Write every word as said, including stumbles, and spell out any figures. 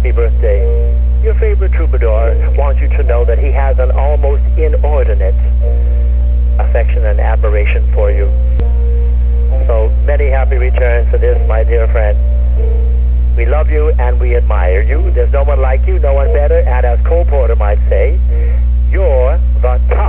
happy birthday. Your favorite troubadour wants you to know that he has an almost inordinate affection and admiration for you. So many happy returns to this, my dear friend. We love you and we admire you. There's no one like you, no one better, and as Cole Porter might say, you're the top.